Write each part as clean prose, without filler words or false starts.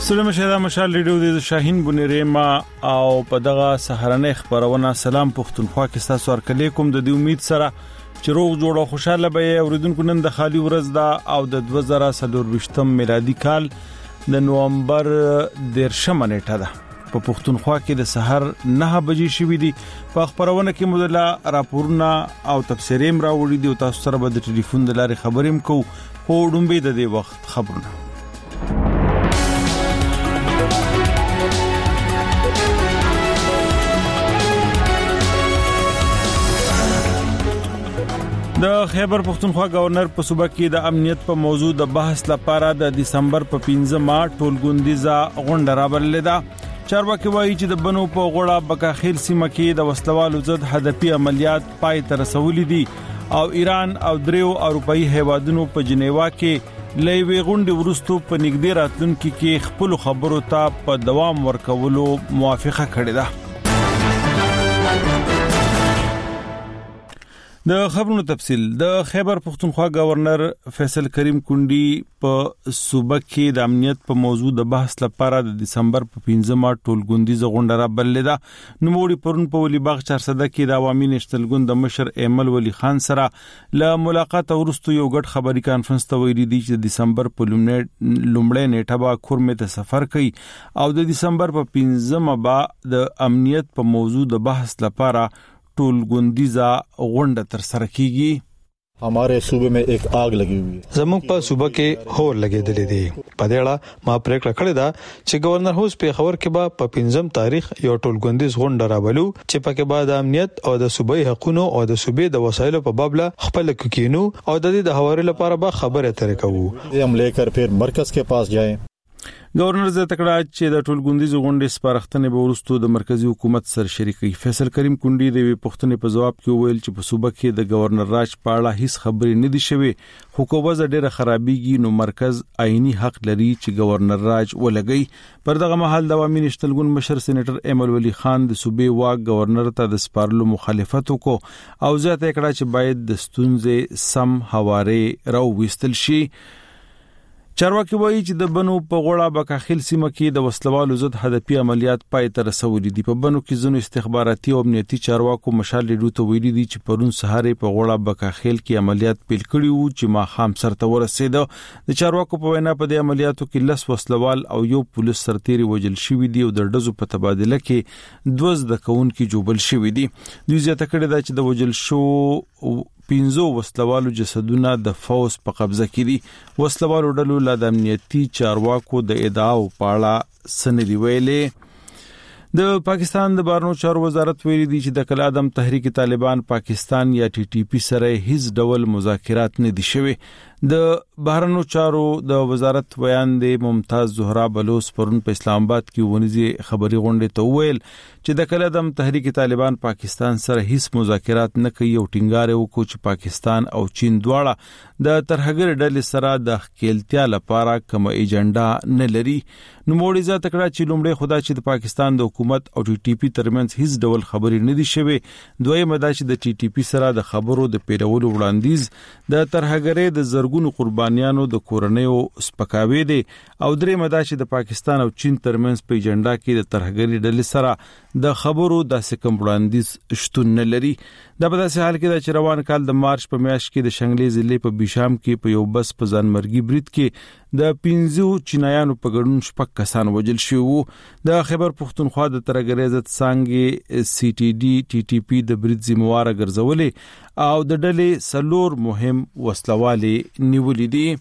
سلام شه مشال ریډیو د شاهین بنریما او په دغه سهارنې خبرونه سلام پښتونخوا کې تاسو ورکلې کوم د دې امید سره چې روغ جوړ او خوشاله به اوریدونکو نن د خالي ورځ دا او د 2023 میلادي کال د نومبر 13 نیټه ده په پښتونخوا کې د سحر 9 بجې شوې دي په خبرونه کې مدله راپورونه او تفسیریم راوړي دي او تاسو سره به د ټلیفون د لارې خبرېم کو خو ډومبه د دې وخت خبرونه د خیبر پختونخوا گورنر په صوبه کې د امنیت په موضوع د بحث لپاره د دسمبر په 15 ما ټولګوندیزه غونډه راوړلې ده چارواکي وایي چې د بنو په غوړه بکاخیل سیمه کې د وسلوالو ضد هدفي عملیات پای ته رسولې دي او ایران او دریو اروپאי هیوادونو په جنیوا کې لوی غونډه ورستو په نګدې راتلونکو کې خپل خبرو ته په دوام ورکولو موافقه کړې ده د خبرونو تفصیل د خیبر پختونخوا گورنر فیصل کریم کونډي په صوبه کې د امنیت په موضوع د بحث لپاره د دسمبر په 15 ما ټولګوندیزه غونډه راوړلې ده نوموړي پرون په ولي باغ 400 کې د عوامي نېشنل ګوند د مشر ایمل ولی خان سره له ملاقات ورستو یو غټ خبري کانفرنس ته ویلي دي چې د دسمبر په لومړۍ نیټه به کورمه ته سفر کوي او د دسمبر په 15 ما به د امنیت په موضوع د بحث لپاره ټولګوندیزه غونډه تر سره کیږي हमारे सूबे में एक आग लगी हुई है زموږ په صوبه کې هور لګېدلې دي په دې اړه ما پریکړه کړې ده چې گورنر هوس په خبر کې به په 15 تاریخ یو ټولګوندیز غونډه راولو چې پکې به د امنیت او د صوبې حقوقو او د صوبې د وسایلو په باب له خپل کوکینو او د دې د حوالې لپاره به خبره ترې کوو हम लेकर फिर मरकज के पास जाएं گورنر زه تکړه چې د ټولګوندیز غونډې سپارښتنې به ورستو د مرکزی حکومت سره شریکي فیصل کریم کونډي د پښتنې په جواب کې ویل چې په صوبه کې د گورنر راج په اړه هیڅ خبرې نه دي شوې حکومت ډېره خرابېږي نو مرکز عیني حق لري چې گورنر راج ولګي پر دغه مهال د عوامي نېشنل ګوند مشر سېنیټر ایمل ولی خان د صوبې واک گورنر ته د سپارلو مخالفت وکړو او زه ته کړه چې باید د ستونزې سم حواله راوستل شي چارواکي وایي چې د بنو په غوړه بکاخیل سیمه کې د وسلوالو ضد هدفي عملیات پای ته رسولې دي په بنو کې ځینو استخباراتي او امنیتي چارواکو مشال ریډیو ته ویلي دي چې پرون سهار په غوړه بکاخیل کې عملیات پیل کړي وو چې ما خام سرته ورسېده د چارواکو په وینا په دې عملیاتو کې لس وسلوال او یو پولیس سرتيري وجل شوی دي او د ډزو په تبادله کې دوز د کون کې جوبل شوی دي دوی زیاته کړی دا چې د وجل شو 15 وسلوالو جسدونه د فوز په قبضه کې دي وسلوالو ډلو له امنیتي چارواکو د ادعاو په اړه سندې ویلې د پاکستان د بهرنیو چارو وزارت ویلي دی چې د کلادم تحریک طالبان پاکستان یا ټي ټي پی سره هیڅ ډول مذاکرات نه دي شوي د بهرنیو چارو د وزارت بیان دی ممتاز زهرا بلوچ پرون په اسلام آباد کې ونیزي خبري غونډه ته ویل چې د کلادم تحریک طالبان پاکستان سره هیڅ مذاکرات نه کوي او ټینګار وکړي چې پاکستان او چین دواړه د ترهګر ډلې سره د خپلتیا لپاره کوم ایجنډا نه لري نو موړي ځا تکړه چې لومړی خدا چې د پاکستان د حکومت او ټي ټي پی ترمنځ هیڅ ډول خبرې نه دي شوي دویم دا چې د ټي ټي پی سره د خبرو د پیرولو وړاندیز د ترهګرۍ د زرګونو قربانیانو د کورنیو سپکاوي دي او درې مدا چې د پاکستان او چین ترمنځ په ایجنډا کې د ترهګرۍ ډلې سره د خبرو د سکم وړاندیز شتون نه لري دا په داسې حال کې د روان کال د مارچ په میاشت کې د شنګلې ضلع په بشام کې په یو بس په ځانمرګي برید کې د 15 چینایانو په ګډون شپږ کسان وژل شوي د خیبر پختونخوا د ترهګرۍ ضد څانګې سی ټي ډي ټي ټي پی د برید ذمہوار ګرځولې او د ډلې سلور مهم وسلوالي نیولې دي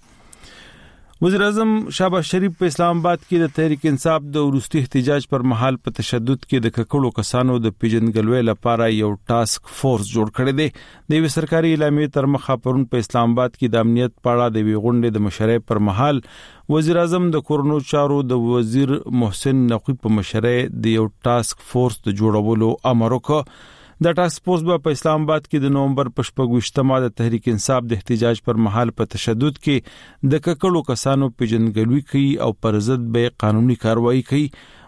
وزیر اعظم شهباز شریف په اسلام آباد کې د تحریک انصاف د وروستي احتجاج پر مهال په تشدد کې د ککړو کسانو د پیژنګلوي لپاره یو ټاسک فورس جوړ کړی دی د سرکاري اعلامیې تر مخه پرون په اسلام آباد کې د امنیت په اړه د غونډې د مشرۍ پر مهال وزیر اعظم د کورونو چارو د وزیر محسن نقوی په مشرۍ د یو ټاسک فورس د جوړولو امر وکړ د ټاسک فورس په اسلام آباد کې د نومبر په 28 د تحریک انصاف د احتجاج پر مهال په تشدد کې د ککړو کسانو پیژنګلوي کوي او پر ضد به قانوني کاروایی کوي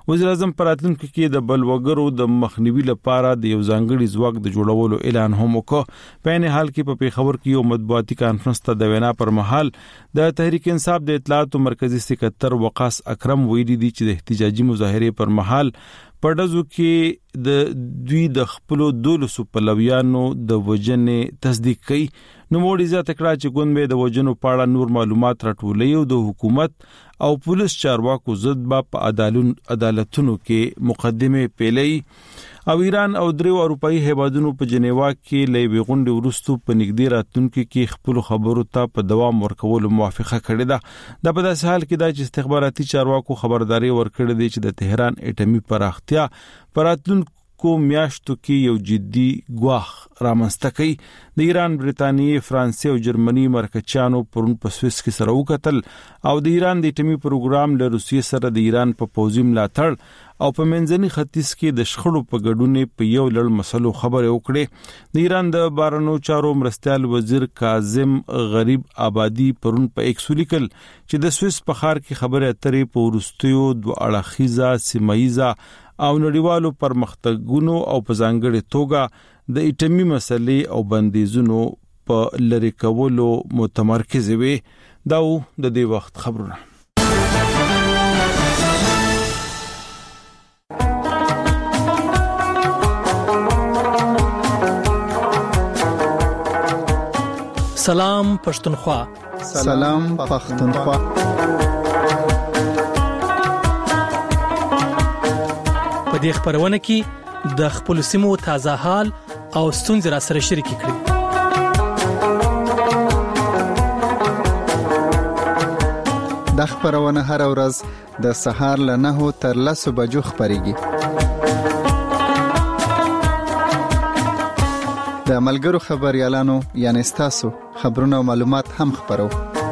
وزیر اعظم پر راتلونکي کې د بلوګرو د مخنیوي لپاره د یو ځانګړي ځواک د جوړولو اعلان هم وکړ. په عین حال کې په پیښور کې یو مطبوعاتي کانفرنس ته د وینا پر مهال د تحریک انصاف د اطلاعاتو مرکزی سکرټر وقاص اکرم ویلي دي چې د احتجاجي مظاهره پر مهال په ډزو کې د دوی د خپل 12 پلویانو د وجنې تصدیق کړي. نو موږ زیاته کړه چې ګوند د وجنو په اړه نور معلومات راټولوي او د حکومت او پولیس چارواکو ضد په عدالتونو کې مقدمه پیلي. او ایران او درو اروپאי هیوادونو په جنیوا کې لوي غونډه ورستو په نګدي راتونکو کې خپل خبرو ته په دوام ورکول موافقه کړې ده. د په داسې حال کې د استخباراتي چارواکو خبرداري ورکړې ده چې د تهران اټومي پراختیا پراتلونکو میاشتو کې یو جدي ګواخ رامنځته کوي. د ایران، برتانیې، فرانسې او جرمني مرکچانو پرون په سویس کې سره وکتل او د ایران د اټومي پروګرام له روسیې سره د ایران په پوځي ملاتړ او په منځني ختیځ کې د شخړو په ګډون په یو لړ مسلو خبرې وکړې. د ایران د بهرنیو چارو مرستيال وزیر کاظم غریب آبادی پرون په ایکس لیکل چې د سویس په ښار کې خبرې اترې په ورستیو دوه اړخیزه سیمایزه او نړیوالو پرمختګونو او په ځانګړي توګه د اټومي مسلې او بندیزونو په لری کولو متمرکز وي. دا د دې وخت خبرونه. سلام پښتونخوا. سلام پښتونخوا. په دې خبرونه کې د خپل سیمو تازه حال او ستونزې را سره شریک کړئ. د خبرونه هر ورځ د سهار له 9 تر 10 بجو خبريږي. د ملګرو خبريالانو یعنی تاسو خبرونه او معلومات هم خبرو.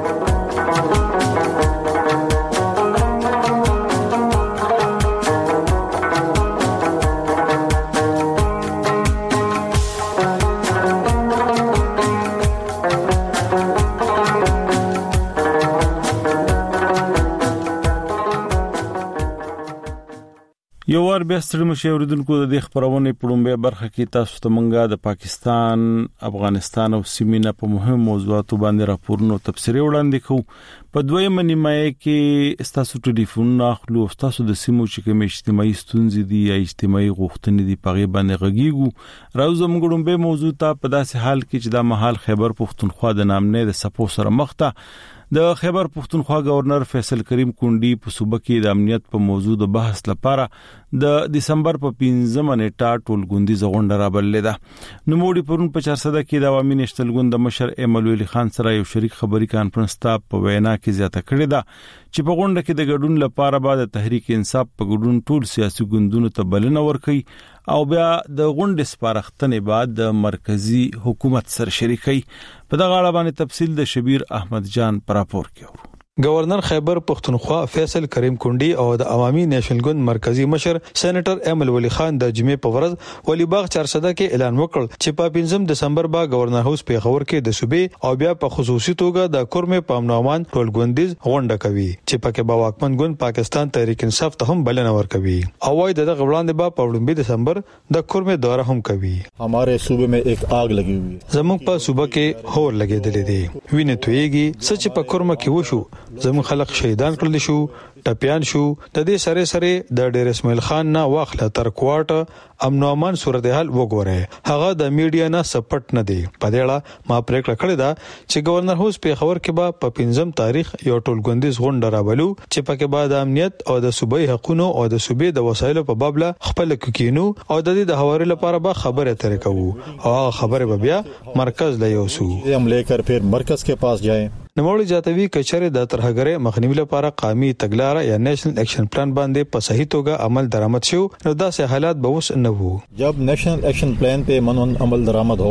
یو ور بیا ستړي مشوردونکو د دې خبرونه په لومبه برخه کې تاسو ته مونږه د پاکستان، افغانستان او سیمینه په مهم موضوعاتو باندې راپورونه تفسیري وړاندې کوو. په دویمه نیمه کې تاسو ټلیفون اخلو، تاسو د سیمو چې کوم اجتماعي ستونزې دي یا اجتماعي غوښتنې دي په غي باندې غږیږو. راوځم ګړومبه موضوع ته په داسې حال کې چې د مهال خیبر پښتونخوا د نامنې د سپو سره مخ ته د خیبر پښتونخوا گورنر فیصل کریم کونډي په صوبه کې د امنیت په موضوع د بحث لپاره د دسمبر په 15 نیټه ټولګوندیزه غونډه رابللې ده. نو موږ پرون په 400 کې د عوامي نشتل ګوند مشر ایمل ولی خان سره یو شریک خبري کانفرنس ته په وینا کې زیاته کړې ده چې په غونډه کې د ګډون لپاره بعد تحریک انصاف په ګډون ټول سیاسي ګوندونو ته بلنه ورکړي او بیا د غونډې سپارښتنې بعد د مرکزی حکومت سره شریکي. په دغه اړه باندې تفصیل د شبیر احمد جان پر راپور کې. گورنر خیبر پختونخوا فیصل کریم کونډي او د عوامي نېشنل ګوند مرکزی مشر سېنیټر ایمل ولی خان د جمعې په ورځ ولی باغ 400 کې اعلان وکړ چې په 15 دسمبر با گورنر هاوس پیښور کې د صوبې او بیا په خصوصي توګه د کورمه پامنامان ټولګوندیز غونډه کوي چې پکې با واکمن ګوند پاکستان تحریک انصاف ته هم بلنه ورکوي او وايي دغه وړاندې با په 15 دسمبر د کورمه دوره هم کوي. हमारे सूबे में एक आग लगी हुई है. زموږ په صوبه کې هور لګېدلې دي. وینې تویږي سچ په کورمه کې وشو. زموږ خلک شهیدان کړل شو، ټپيان شو. د دې سره د ډیر اسماعیل خان نه واخله تر کوارټ امن او امان صورتحال وګوره. هغه د میډیا نه سپټ نه دی. په دې اړه ما پریکړه کړې ده چې گورنر هاوس پیښور کې به په 15 تاریخ یو ټولګوندیز غونډه راولو چې پکې به د امنیت او د صوبې حقوقو او د صوبې د وسایلو په باب له خپل کوکینو او د دې د حوالې لپاره به خبره ترې کوو او خبره به بیا مرکز له یوسو हम लेकर फिर मरकज के पास जाएं. نوموړي جاتوي کچره د ترهګرۍ مخنیوي لپاره قومي تګلارې یا نېشنل اکشن پلان باندې په صحیح توګه عمل درآمد شو. نو داسې حالات به وس نه وو. जब नेशनल एक्शन प्लान पे मनन अमल दरामद होगा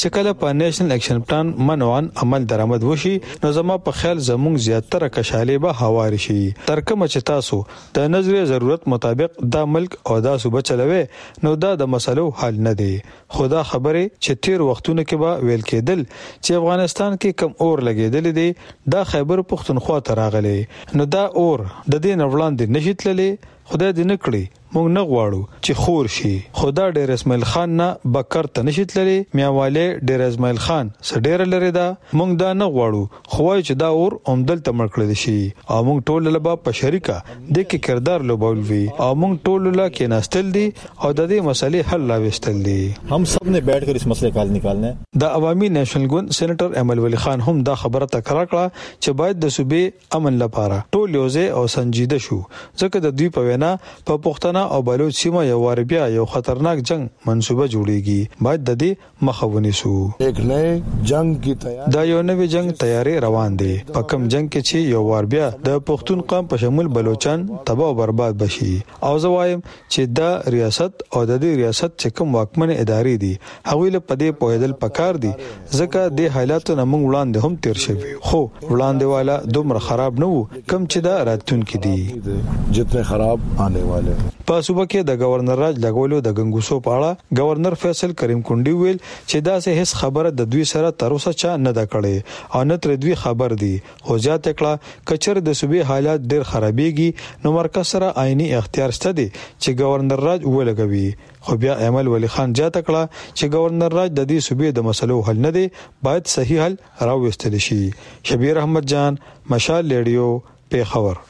چې کله په نېشنل اکشن پلان منوان عمل درآمد وشي نو زما په خیال زموږ زیاتره کشالې به هواري شي. تر کومه چې تاسو د نظریه ضرورت مطابق دا ملک او دا صوبه چلوي نو دا د مسلو حل نه دی. خدا خبره چې تیر وختونو کې به ویل کېدل چې افغانستان کې کم اور لګیدل دي دا خیبر پختونخوا ته راغلي نو دا اور د دې نوړاندې نشیتللې. خدای دې نکړي مونږ نه غواړو چې خور شي. خدا ډیر اسماعیل خان نه بکر ته نشیتللې میاواله ډیر اسماعیل خان سډیر لري دا مونږ دا نه غواړو خو چې دا اور اومدل ته مړکړل شي او مونږ ټول لبا په شریکه د کې کردار لوبول وی او مونږ ټول لا کې ناستل دي او د دې مسلې حل لاوستل دي. हम सब ने बैठकर इस मसले का हल निकालना है. د عوامي نېشنل ګوند سېنیټر امل ولی خان هم دا خبره تکرار کړه چې باید د صوبې امن لپاره ټول یوځای او سنجیده شو ځکه د دوی په وینا په پښتنه او بلوچ سیمه یو وار بیا یو خطرناک جنگ منصوبه جوړیږي. باید د دې مخه ونیسو. ایک نئے جنگ کی تیاری دا یو نوې جنگ تیاری روان دي. په کوم جنگ کې چې یو وار بیا د پښتون قوم په شمول بلوچستان تباہ او برباد بشي. او زه وایم چې دا ریاست او د دې ریاست چې کوم واکمن ادارې دي هغوی له پدې پوهیدل پکار دي ځکه د حالاتو نه موږ وړاندې هم تیر شوی خو وړاندې والا دومره خراب نه وو کم چې دا راتلونکي دي جتنے خراب آنے والے. په صوبه کې د گورنر راج لګولو د غنګوسو په اړه گورنر فیصل کریم کونډي ویل چې دا سه هیڅ خبره د دوی سره تر اوسه چا نه دا کړي او نه تر دوی خبر دي. خو ځات کړه کچر د صوبې حالات ډیر خرابېږي نو مرکز سره عیني اختیار شته دي چې گورنر راج ولګوي. خو بیا امل ولی خان ځات کړه چې گورنر راج د دې صوبې د مسلو حل نه دي باید صحیح حل راوستل شي. شبیر احمد جان مشال ریډیو پیښور.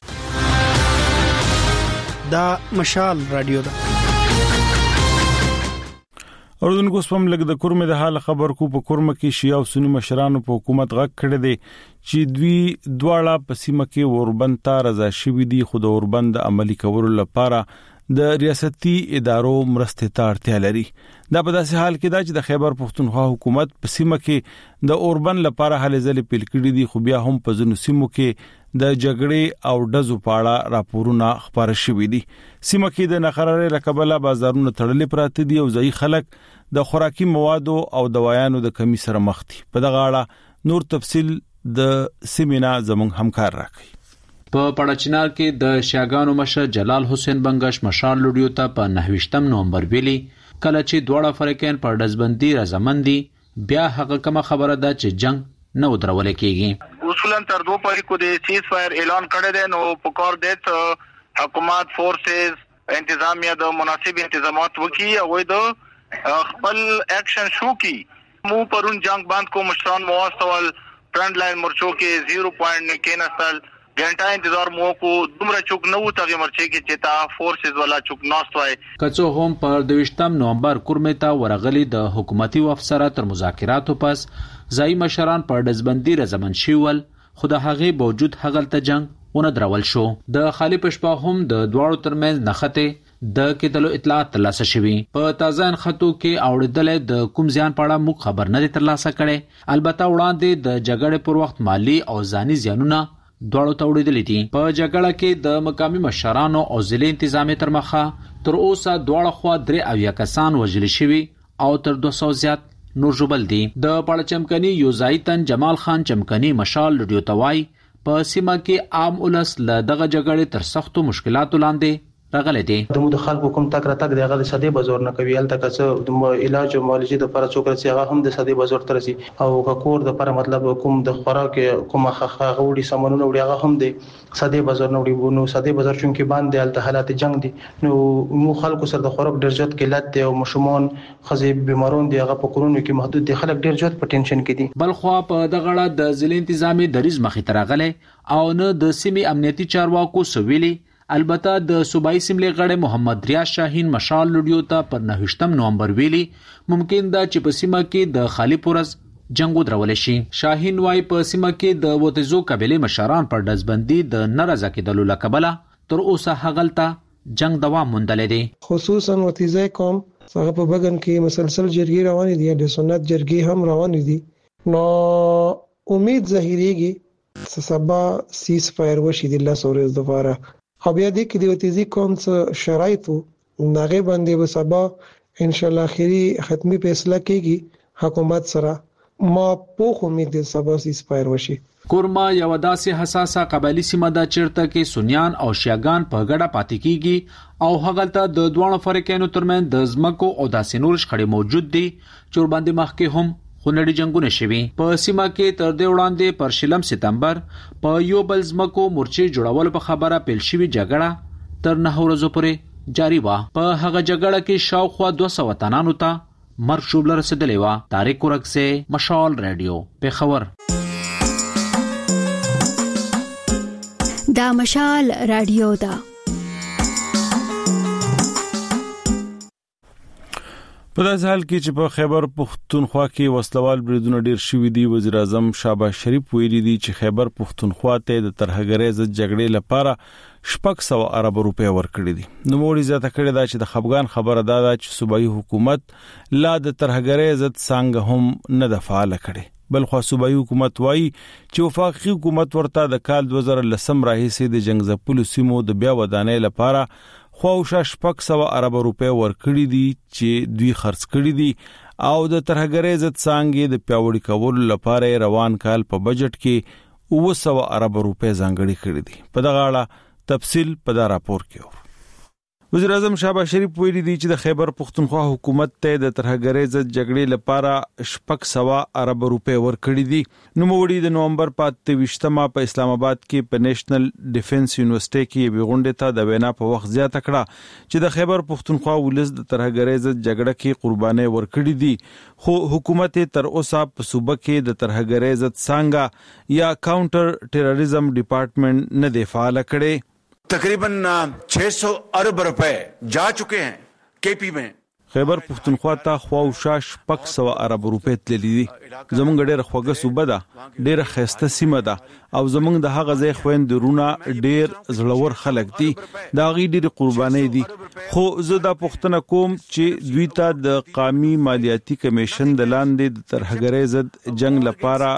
دا مشال رادیو ده. اوردونکو سپم لګ د کورمه د حال خبر کو په کورمه کې شیعه او سنی مشرانو په حکومت غږ کړی دی چې دوی دواړه په سیمه کې اوربند ته رضا شوي دي خو د اوربند عملی کولو لپاره د ریاستي ادارو مرستې ته اړتیا لري. دا په داسې حال کې دا چې د خیبر پښتونخوا حکومت په سیمه کې د اوربند لپاره هلې ځلې پیل کړې دي خو بیا هم په ځینو سیمو کې د جګړې او ډزو په اړه راپورونه خبره شوي دي. سیمه کې د ناقرارۍ لکبله بازارونه تړلې پراته دي او ځای خلک د خوراکي موادو او دوايانو د کمی سره مخ دي. په دغه اړه نور تفصیل د سیمینا زموږ همکار راکړي. په پړچنار کې د شیاګانو مشر جلال حسین بنگش مشال لوډیو ته په 29 نومبر ویلي کله چې دواړه فریقین پر دزبندي رضامندي بیا هغه کومه خبره ده چې جنگ نه ودرول کېږي. اصولا تر دوه فریقو د سیز فایر اعلان کړی دی نو په کار د حکومت فورسز انتظامیه د مناسب انتظامات وکړي او د خپل اکشن شو کی مو پرون جنگ باند کو مشران مواصل فرنٹ لاین مرچو کې 0 پوینټ کې نسل ګنټه انتظار مو کو دومره چوک نو تغه مرچې کې چې تا فورسز والا چوک ناستوي. کڅو هم پر 28 نومبر کورمه ته ورغلي د حکومتي افسرانو تر مذاکراتو پس ځای مشران پر دزبندي رضامند شول خو د هغه باوجود هغلته جنگ ونه درول شو. د خالی پښپا هم د دواړو ترمنځ نخته د کېدلو اطلاعات ترلاسه شوي. په تازه خطو کې اوریدل د کوم ځان پاړه مخ خبر نه ترلاسه کړي. البته وړاندې د جګړې پر وخت مالی او ځاني زیانونه دواړو ته وړاندې دي. په جګړه کې د مقامي مشرانو او ضلع انتظامی تر مخه تر اوسه دواړه خوا 3 کسان وژل شوي او تر 200 زیات نور ژوبل دي. د پړچمکني یوزایتن جمال خان چمکني مشال لډیو توای په سیمه کې عام ولس له دغه جګړې تر سختو مشکلاتو لاندې راغلي دي. د مدخل حکومت تک راتګ دغه د سده بازار نه کوي الته کڅ د علاج او معالجې د پر څوکرسي هغه هم د سده بازار ترسي او کور د پر مطلب کوم د خوراک کومه غوړي سامانونه وړي هغه هم د سده بازار نه وړي نو سده بازار چونکی باندې الته حالات جنگ دي نو مو خلکو سره د خوراک ډیر زیات قلت دی او مشمون خزي بیمارون دي هغه په کورونو کې محدود دي خلک ډیر زیات په ټینشن کې دي. بل خو په دغه اړه د ضلع انتظامی دریز مخې ترغله او نه د سیمې امنیتي چارواکو سویلي. البته د صوبایي سیملې غړي محمد ریاض شاهین مشال لوډیو ته پر 29 نومبر ویلي ممکن ده چې په سیمه کې د خالی پورز جنگ ودرول شي. شاهین وايي په سیمه کې د وتزو قبيله مشران پر دزبندي د نارضا کېدلو لکبله تر اوسه هغلته جنگ دوام موندل دي. خصوصا وتزای قوم هغه په بغن کې مسلسل جرګې روان دي د سنت جرګې هم روان دي نو امید ظاهريږي چې سبا سیز فایر وشي د الله سورز دفاره او بیا دې کې د وتیزي کوم څه شرایطو نغې باندې به سبا ان شاء الله اخري ختمي فیصله کیږي حکومت سره ما پوخ امید دي سبا سیسفایر وشي. کورما یو داسې حساسه قبایلی سیمه ده چیرته کې سنیان او شیعاګان په ګډه پاتې کیږي او هغلته د دوه فرقینو ترمن د زمکو او داسې نور شخړې موجود دي چې باندې مخکې هم خونړي جنگونه شوي. په سیمه کې تر دې وړاندې پر 16 سپتمبر په یو بل زمکو مورچې جوړول په خبره پیل شوی جګړه تر 9 ورځې پورې جاری و. په هغه جګړه کې شاوخوا 200 وطنانو ته مرګ شوبله رسیدلې و. طارق ورکسه مشال رادیو پیښور. دا مشال رادیو دا. په داسې حال کې چې په خیبر پختونخوا کې وسلوال بریدونه ډیر شوي دي، وزیر اعظم شهباز شریف ویلي دي چې خیبر پختونخوا ته د ترهګرۍ ضد جګړې لپاره 600 ارب روپۍ ورکړي دي. نو موري زیاته کړې ده چې د خفګان خبره ده چې صوبایي حکومت لا د ترهګرۍ ضد څنګه هم نه د فعال کړي. بلخو صوبایي حکومت وایي چې وفاقي حکومت ورته د کال 2010 راهیسې د جنگ زپلو سیمو د بیا ودانۍ لپاره خواوشا 600 ارب روپۍ ورکړي دي چې دوی خرڅ کړي دي او د ترهګرۍ ضد څنګه د پیاوړي کولو لپاره روان کال په بجټ کې 900 ارب روپۍ ځانګړي کړي دي. په دغه اړه تفصیل په دا راپور کې وزیر اعظم شهباز شریف ویلي دي چې د خیبر پختونخوا حکومت ته د ترهګرۍ ضد جګړې لپاره 600 ارب روپۍ ورکړي دي. نو موړي د نومبر 28مه په اسلام آباد کې په نېشنل ډیفنس یونیورسيټي کې یو غونډه ته د وینا په وخت زیاته کړه چې د خیبر پختونخوا ولس د ترهګرۍ ضد جګړه کې قرباني ورکړي دي، خو حکومت تر اوسه په صوبه کې د ترهګرۍ ضد څنګه یا کاونټر ټیرریزم ډپارټمنټ نه دی فعال کړي. तकरीबन 600 अरब रुपए जा चुके हैं केपी में. خیبر پختونخوا ته خواوشا 600 ارب روپۍ تللي دي. زمونږ ډېر خوږه صوبه ده، ډېر خسته سیمه ده او زمونږ د هغه ځای خويندرونه ډېر زړور خلک دي، دا غي ډېر قرباني دي. خو زه دا پوښتنه کوم چې دوی ته د قومي مالیاتي کمیشن د لاندې د ترهګرۍ ضد جنگ لپاره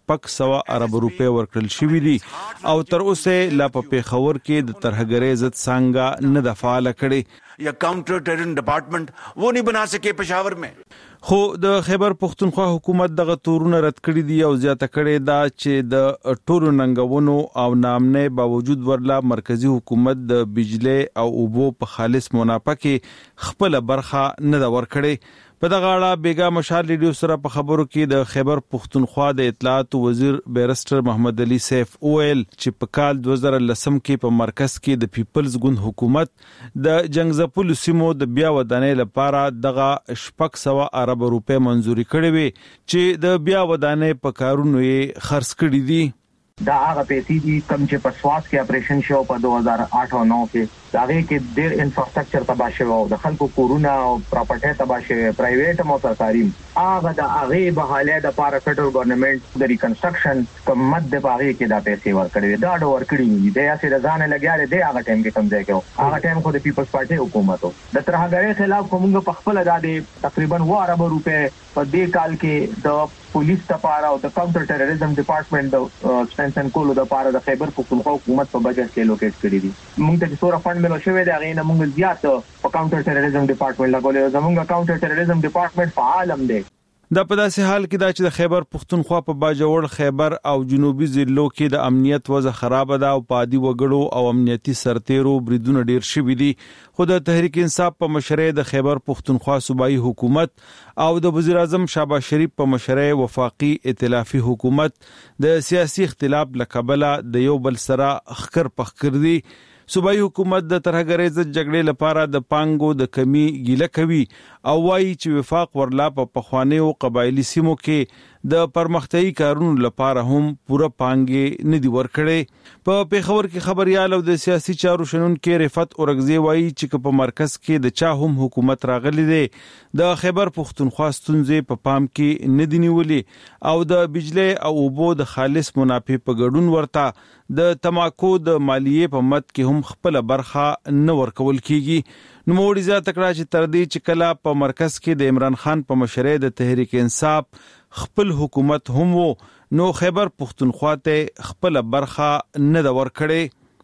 600 ارب روپۍ ورکړل شوې دي او تر اوسه لا په پیښور کې د ترهګرۍ ضد څنګه نه د فعال کړي یا کاؤنٹر ٹیرریزم ڈپارٹمنٹ وہ نہیں بنا سکے پشاور میں. خو د خیبر پختونخوا حکومت دغه تورونه رد کړی دي او زیاته کړی دا چې د ټولو ننګونو او نامنه باوجود ورلا مرکزی حکومت د بجلی او اوبو په خالص منافع کې خپل برخه نه دا ورکړي. په دغه اړه بیګا مشال ریډیو سره په خبرو کې د خیبر پختونخوا د اطلاعات وزیر بیرسټر محمد علي سیف اویل چې په کال 2010 کې په مرکز کې د پیپلز ګوند حکومت د جنگ زپلو سیمو د بیا ودانۍ لپاره دغه 600 ارب روپۍ منزوري کړې وي چې د بیا ودانۍ په کارونو یې خرڅ کړي دي. دا هغه پیسې دي کوم چې په سواس کې اپریشن شو په 2008 او 9 کې هغه کې ډېر انفراستراکچر تباہ شو او د خلکو کورونه او پراپرټي تباہ شوه، پرایویټ او سرکاري. هغه د هغه بحاله د پاره فدرل ګورنمنت د ریکنسټرکشن کومت د باغې کې دا پیسې ورکړي دا ډور کړی دي یا چې ځان لګیاله دی هغه ټیم کې کم ځای کې هغه ټیم خو د پیپلز پارټي حکومت د ترهګرۍ خلاف کومه په خپل د تقریبا 2 ارب روپۍ په دې کال کې د پولیس لپاره او د کاونټر ټیرریزم ډپارټمنټ د سپنسن کولو لپاره د خیبر پختونخوا حکومت په بجټ کې لوکیټ کړی دي. موږ ته څوره فند ملو شوی دی هغه نه موږ زیات په کاونټر ټیرریزم ډپارټمنټ لګولې زموږ کاونټر ټیرریزم ډپارټمنټ فعال هم دی. دا په داسې حال کې دا چې د خیبر پختونخوا په باجوړ خیبر او جنوبي ضلعو کې د امنیت وضع خراب ده او پادي وګړو او امنیتي سرتیرو بریدونه ډیر شوي دي. خو د تحریک انصاف په مشرۍ د خیبر پختونخوا صوبایي حکومت او د وزیر اعظم شهباز شریف په مشرۍ وفاقي ائتلافي حکومت د سیاسي اختلاف لکبله د یو بل سره خکر پخکر دي. صوبایي حکومت د ترهګرۍ ضد جګړې لپاره د پانګو د کمی ګیله کوي او وایي چې وفاق ورلا په پخوانیو قبایلی سیمو کې د پرمختیايي کارونو لپاره هم پوره پانګې نه دی ورکړي. په پیښور کې خبريال او د سیاسي چارو شنونکو رفعت اورغزي وایي چې په مرکز کې د چا هم حکومت راغلي دی د خیبر پختونخوا ستونزې په پام کې نه دی نیولې او د بجلی او اوبو د خالص منافع په ګډون ورته د تماکو د مالیې په مد کې هم خپل برخه نه ورکول کیږي. نو موړي زیات کړه چې تر دې چې کله په مرکز کې د عمران خان په مشرۍ د تحریک انصاف خپل حکومت هم وو نو خیبر پختونخوا ته خپل برخه نه دا ورکړي.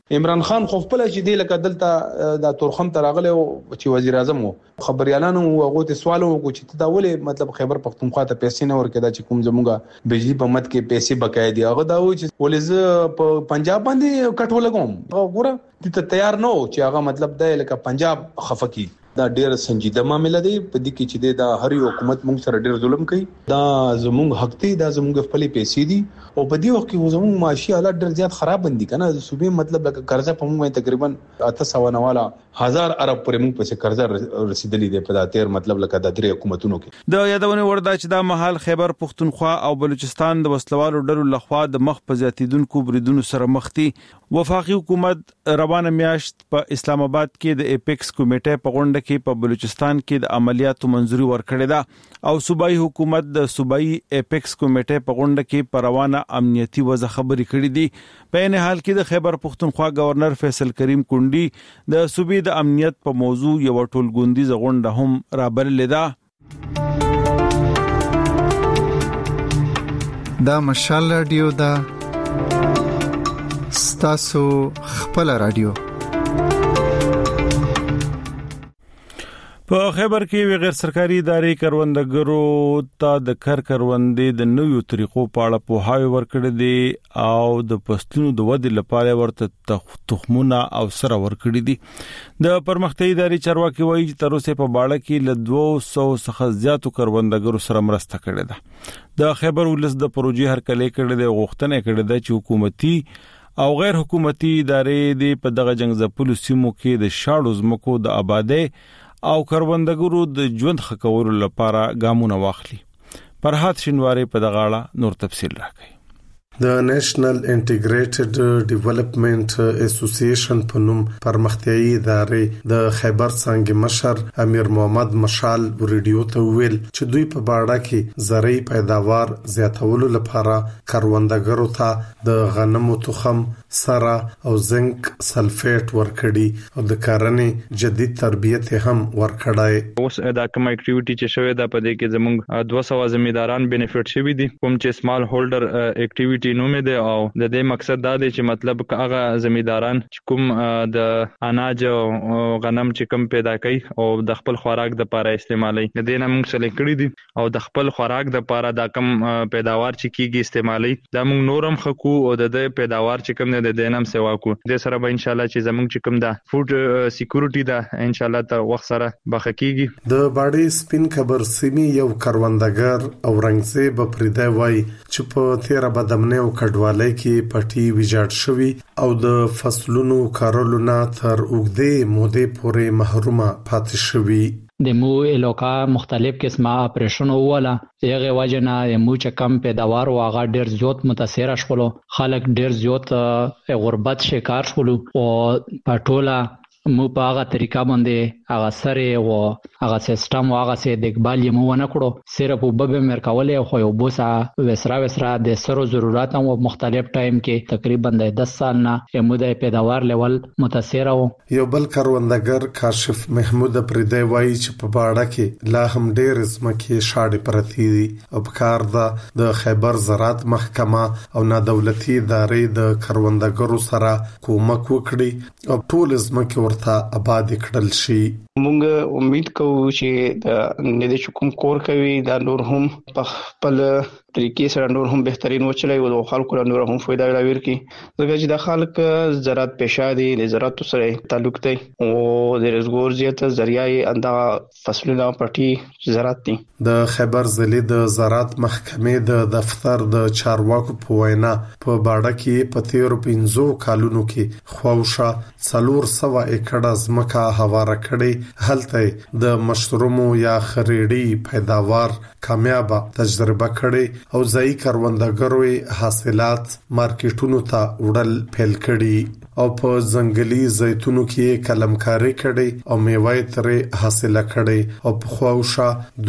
عمران خان خو خپل چې دی لکه دلته د تورخم تراغله چې وزیر اعظم وو خبريالانو هغه ته سوال وکړو چې دا ولې مطلب خیبر پختونخوا ته پیسې نه ورکړه چې کوم زموږه بجلی په مت کې پیسې بقای دي هغه دا و چې ولې ز په پنجاب باندې کټو لګوم ګوره ته تیار نه و چې هغه مطلب دا لکه پنجاب خفقي دا ډیر سنجیده معاملې دی په دې کې چې د هر حکومت موږ سره ډیر ظلم کوي دا زموږ حق دی دا زموږ خپل پیسې دي او په دې وخت کې زموږ معاشي حالات ډیر زیات خراب بندي کنه صوبې مطلب لکه قرضه په موږ تقریبا 890 ارب پورې موږ په قرضه رسیدلې دی په داتیر مطلب لکه د درې حکومتونو کې د یادونه وردا چې دا مهال خیبر پختونخوا او بلوچستان د وسلوالو ډلو لخوا د مخ په زیاتیدونکو بریدونو سره مخ دي وفاقي حکومت روانه میاشت په اسلام آباد کې د اپیکس کمیټه په غونډه کې په بلوچستان کې د عملیاتو منځوري ورکړې ده او صوبایي حکومت د صوبایي اپیکس کمیټه په غونډه کې په روانه امنیتي وضع خبرې کړې دي په ان حال کې د خیبر پختونخوا گورنر فیصل کریم کونډي د صوبې د امنیت په موضوع یو ټولګوندیز غونډه هم رابللې ده دا مشال رادیو دا ستاسو خپل رادیو په خیبر کې غیر سرکاري ادارې کروندګرو ته د کروندې د نویو طریقو په اړه پوهاوی ورکړی دی او د پستونو د ودې لپاره ورته تخمونه او سره ورکړي دي د پرمختیايي ادارې چارواکي وایي چې تر اوسه په باړه کې ل 200 څخه زیاتو کروندګرو سره مرسته کړې ده د خیبر ولس د پروژې هرکلې کړې د غوښتنې کړې ده چې حکومتي او غیر حکومتي ادارې د په دغه جنگ ځپلو سیمو کې د شاړو ځمکو د آبادی او کروندګرو د ژوند ښه کولو لپاره ګامونه واخلي فرحات شینواری په دغه اړه نور تفصیل راکړي د نېشنل انټیګریټډ ډیولپمنٹ اسوسییشن په نوم پرمختیايي ادارې د خیبر څنګه مشر امیر محمد مشال ریډیو ته ویل چې دوی په باړه کې زرعي پیداوار زیاتولو لپاره کروندګرو ته د غنمو تخم سره او زنک سلفیټ ورکړي او د کارنې جدید تربیت هم ورکړای اوس دا کوم اکټیویټي چې شوې ده په دې کې زموږ 200 زمینداران بینیفیټ شوي دي کوم چې سمال هولډر اکټیویټي نوم دی او د دې مقصد دا دی چې مطلب هغه زمینداران چې کوم د اناج او غنم چې کوم پیدا کوي او د خپل خوراک د لپاره استعمالي د دې نه موږ سلیکټ کړی دي او د خپل خوراک د لپاره دا کوم پیداوار چې کیږي استعمالي دا موږ نورم خکو او د پیداوار چې کوم د دینم سیوا کو د سره به ان شاء الله چې زموږ چې کوم دا فود سکیورټي دا ان شاء الله ته وخت سره بخکیږي د باډي سپین خبر سیمي یو کروندګر او رنگزه په پریده وای چې په 13 بدمنه او کډوالۍ کې پټي ویجاړ شوی او د فصلونو کارولو نه تر اوږدې مودې پورې محرومه پاتې شوی د مو الوکا مختلف قسمه اپریشن وواله هغه وجنه مو چې کم پیداوار او هغه ډیر زیات متاثر شول خلک ډیر زیات غربت شکار شول او پټوله مو په هغه طریقه باندې هغه سره او هغه سیستم او هغه سي دګبال یې مو نه کړو صرف وبب مرکولې خو یو بوسا وسرا د سرو ضرورت او مختلف ټایم کې تقریبا د 10 سال نه موده پیداوار لیول متاثر او یو بل کروندګر کاشف محمود پردی وایي چې په باړه کې لا هم ډېر ځمکې شاړې پرتې دي او په کار ده د خیبر زراعت محکمه او نه دولتي ادارې د کروندګرو سره کومک وکړي او ټول ځمکې ورته آباد کړل شي مونږ امید کوو چې د ندې حکومت کور کوي دا نور هم په خپل طریقې سره نور هم بهترین وچلای او خلکو له نور هم فائدہ لور کی ځکه چې د خلک زراعت پېښه دي د زراعت سره تعلق دی او د روزګار زیاته ذریعہ انده فصلونه پټي زراعت دي د خیبر ضلع د زراعت محکمې د دفتر د چارواکو په وینا په باړه کې په 13 کالونو کې خوښه 400 ایکړه ځمکه هواره کړي هلته د مشرومو یا خریړي پیداوار کامیاب تجربه کړي او ځای کروندګرو حاصلات مارکیټونو ته وړل پیل کړي او په ځنګلي زیتونو کې کلمکاري کړي او میوه ترې حاصله کړي او په خوښه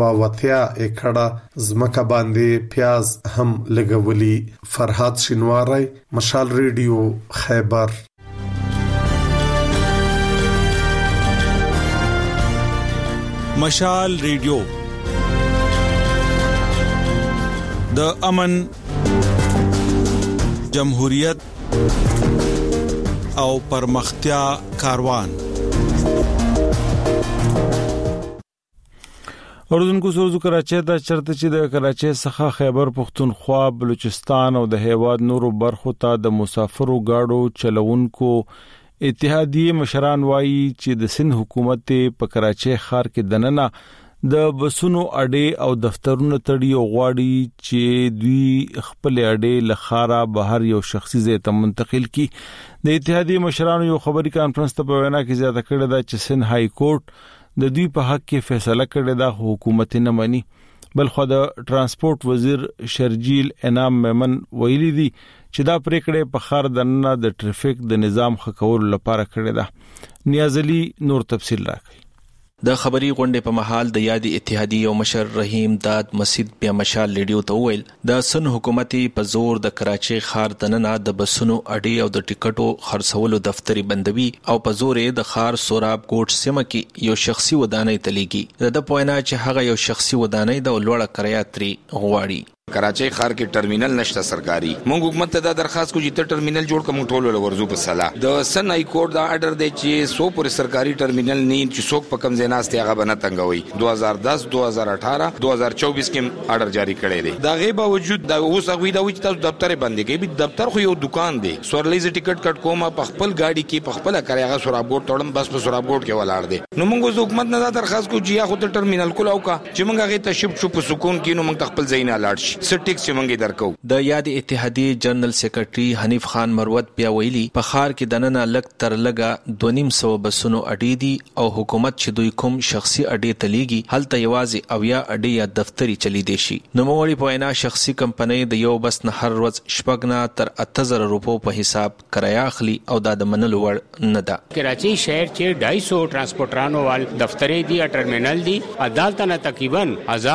280 ایکړه ځمکه باندې پیاز هم لګولي فرحات شینواری مشال ریډیو خیبر مشال ریډیو د امن جمهوریت او پرمختیا کاروان. اردوونکو سوزو کراچۍ ته چرته چې د کراچۍ څخه خیبر پختونخوا، بلوچستان او د هیواد نورو برخو ته د مسافرو گاډو چلوونکو اتحادیه مشران وایي چې د سند حکومت په کراچۍ ښار کې دننه د بسونو اډې او دفترونو تړي او غواړي چې دوی خپل اډې لخاره بهر یو شخصي ځای ته منتقل کړي. د اتحادیه مشرانو یو خبري کانفرنس ته په وینا کې زیاته کړې ده چې سند های کورټ د دوی په حق کې فیصله کړې ده، حکومت نه مني. بلخو د ترانسپورت وزیر شرجیل انعام میمن ویلي دي چې دا پریکړه په ښار دننه د ټریفیک د نظام ښه کولو لپاره کړې ده. نیاز علي نور تفصیل راکړي. د خبري غونډې په محل د یادي اتحادیه او مشر رحیم داد مسجد بیا مشال لیډیو ته ویل د سن حکومتي په زور د کراچۍ ښار دننه د بسونو اډې او د ټیکټو خرڅولو دفتري بندوي او په زور د ښار سوراب کوټ سیمه کې یو شخصي ودانۍ تلېږي. د پوینا چې هغه یو شخصي ودانۍ د لوړه کرایه تری غواړي. کراچۍ ښار کې ټرمینل نشته سرکاري. مونږ حکومت ته دا درخواست کوو چې ته ټرمینل جوړ کړه، مونږ ټول ورزو په صلاح. د سن های کورټ دا آرډر دی چې 100 پر سرکاري ټرمینل نه چې څوک په کم ځیناستي هغه بنه تنګوي. 2010 2018 2024 کې آرډر جاری کړی دی. دا غي باوجود دا اوس هغه دا چې تاسو دفتر باندې کې به دفتر خو یو دکان دی، سورلیز ټیکټ کټ کومه په خپل گاډي کې په خپل کاريغه سوراب ګوټ تړم، بس په سوراب ګوټ کې ولاړ دی. نو مونږ د حکومت نه دا درخواست کوو چې یا خو ته ټرمینل کولاو کا چې مونږ هغه ته شپ شپ سکون کې نو مونږ خپل ځای نه لاړ شي. سټیکس چې درکو. د یاد اتحادیه جنرال سیکریټري حنیف خان مروت بیا ویلي په ښار کې دننه لګ تر لګه 250 بسونو اډې دي او حکومت چې دوی کوم شخصي اډې تلېږي هلته یوازې اویا اډې یا دفتري چلی دي شي. نو موړي په وینا شخصي کمپنۍ د یو بس نه هر ورځ شپږ نه تر 8000 روپو په حساب کرایه اخلي او دا د منلو وړ نه ده. کراچۍ شهر چې 250 ترانسپورټرانو وال دفتري دي یا ټرمینل دي، عدالت نه تقریبا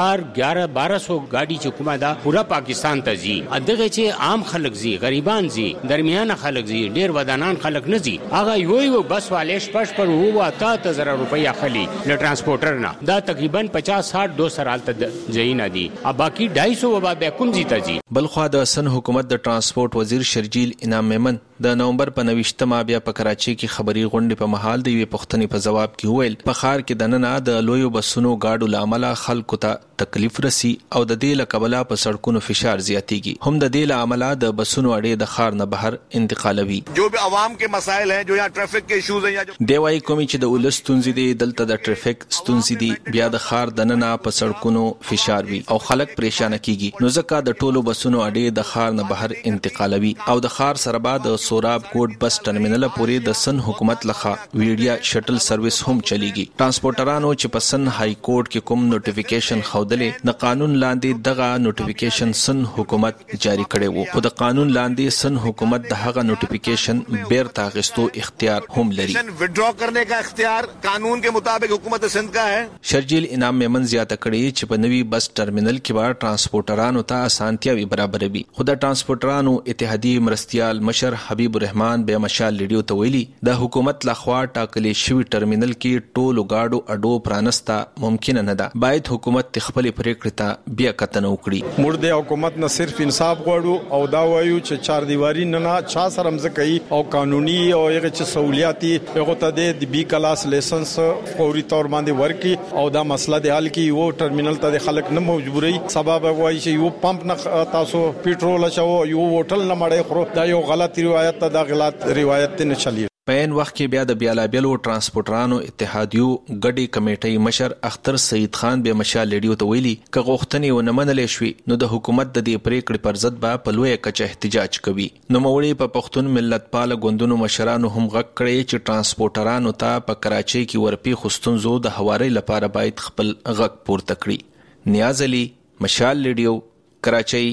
1000-1200 گاډي چې کومه ده پورا پاکستان ته زی. ادغه چې عام خلک زی، غریبان زی، درمیانه خلک زی، ډیر ودانان خلک نه زی. هغه یو بس والے شپش پر وو 8000 روپۍ اخلي ل ترانسپورټر نه. دا تقریبا 50-60-200 حالت زین دي. ا باقی 250 وبا کوم زی ته زی. بلخو د سن حکومت د ترانسپورت وزیر شرجیل انعام میمن د نومبر په 29 بیا په کراچۍ کې خبري غونډې په محل د یوې پښتنې په جواب کې ویل په ښار کې دننه د لویو بسونو گاډو لامل خلکو ته تکلیف رسی او د دې لکبلا په سړکونو فشار زیاتیږي. هم د دې لامل د بسونو اډې د ښار نه بهر انتقالوي. جو بھی عوام کے مسائل ہیں، جو یہاں ٹریفک کے ایشوز ہیں یا جو دیوای کومي چې د ولس ستونزې دي دلته د ټریفک ستونزې دي، بیا د ښار دننه په سړکونو فشار وي او خلک پریشان کیږي. نو ځکه د ټولو بسونو اډې د ښار نه بهر انتقالوي او د ښار سره بعد سوراب کوټ بس ټرمینل پورې د سن حکومت لخوا ویډیا شټل سرویس هم چلیږي. ترانسپورټرانو چې په سن های کورټ کې کوم نوټیفیکیشن خودلې د قانون لاندې دغه نوټیفیکیشن سن حکومت جاری کړي وو او د قانون لاندې سن حکومت د هغه نوټیفیکیشن بیرته اخیستو اختیار هم لري. وډرا کرنے کا اختیار قانون کے مطابق حکومت سندھ کا ہے. شرجیل انعام میمن زیاته کړي چې په نوي بس ټرمینل کې به ترانسپورټرانو ته اسانتیاوي برابروي. خو د ترانسپورټرانو اتحادیه مرستيال مشر حبیب الرحمن بیا مشال لیډیو ته ویلي د حکومت لخوا ټاکلي شوی ټرمینل کې ټولو گاډو اډو پرانستا ممکن نه ده. باید حکومت خپل پریکړه ته بیا کتنه وکړي. موږ د حکومت نه صرف انصاف غواړو او دا وایو چې چار دیواری نه چا سره مزکای او قانوني او هغه چې سہولیاتي هغه ته د بي کلاس لایسنس فوري تور باندې ورکي او دا مسله د حل کې یو ټرمینل ته خلک نه مجبوري. سبب وایي چې یو پمپ نه تاسو پېټرول چاو یو هوټل نه مړې خورو، دا یو غلط روایت ده، دا غلط روایت نه چلی. په ان وخت کې بیا د بیلابیلو ترانسپورټرانو اتحادیو غړي کمیټې مشر اختر سید خان به مشال لیډیو ته ویلي ک غوښتنې و نه منلې شوې نو د حکومت د دې پریکړې پر ضد به په لوی کچه احتجاج کوي. نو موړي په پښتون ملت پال غوندونو مشرانو هم غږ کړی چې ترانسپورټرانو ته په کراچۍ کې ورپی خستونزو د هواري لپاره باید خپل غږ پورته کړي. نیاز علي مشال لیډیو کراچۍ.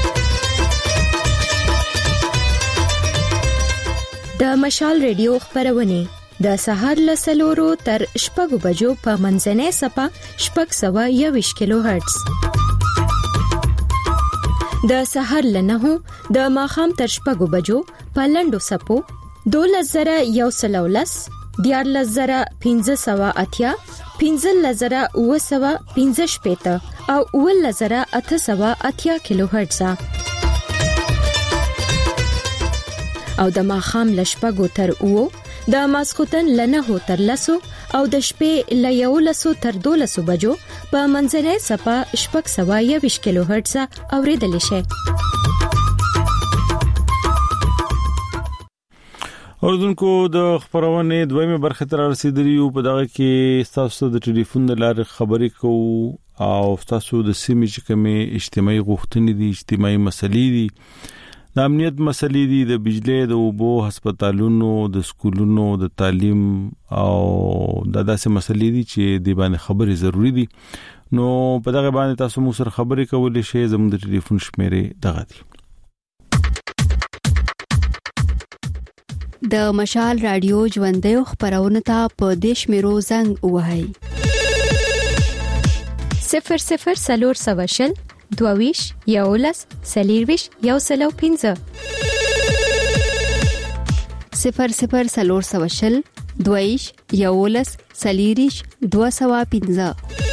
د مشال ریډیو خبرونه د سهار ل 4 تر 6 بجو په منځنۍ صفه 621 کیلو هرتز، د سهار ل 9 د ماخام تر 6 بجو په لندو صفو 2113 14580 15015 او 11880 کیلو هرتز. او د ماخام لشپګو تر 9 د ماسختن لنه تر لسو او د شپې ل 11 تر 12 بجو په منځنۍ صفه شپږ سوا 20 کیلو هرتز اوریدل شي. اوردونکو د خبرونه دویمه برخه تر رسیدلی او په دغه کې تاسو د ټلیفون د لارې خبرې کوو او تاسو د سیمې چې کومه اجتماعي غوښتنې دي، اجتماعي مسلې دي، د امنیت مسلې دي، د بجلی، د اوبو، هسپتالونو، د سکولونو، د تعلیم او د داسې مسلې دي چې د باندې خبرې ضروری دي. نو په دغه باندې تاسو مو سره خبرې کولای شئ. زموږ د ټلیفون شمیرې دغه دي. د مشال رادیو ژوندۍ خبرونه ته په دیش میرو زنګ وهاي 00 22 یولس سلیرویش یو سلو 15 00 22 یولس سلیریش 215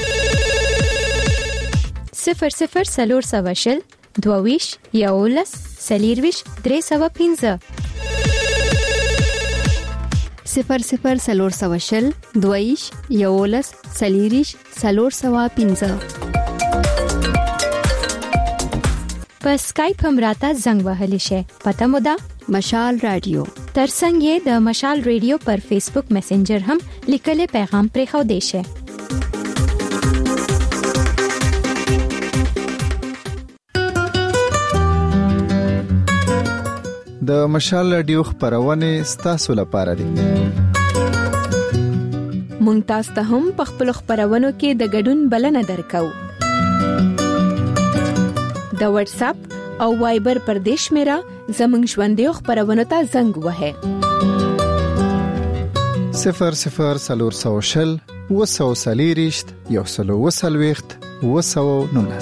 00 22 یولس سلیرویش 315 00 22 یولس سلیریش 315 په سکایپ هم راته زنګ وهلی شي. پته مو ده مشال رادیو. ترڅنګ یې د مشال رادیو پر فیسبوک میسنجر هم لیکل پیغام پرې خو دی شي. د مشال رادیو خبرونه ستاسو لپاره دي. مونږ تاسو ته هم په خپل خبرونو کې د ګډون بلنه درکو. د واتس اپ او وایبر پر دیش میرا زمنګ ژوندۍ خبرونه ته زنګ وهه 00 وسوسلیریشت یو سلو وسلويخت وسو نونس.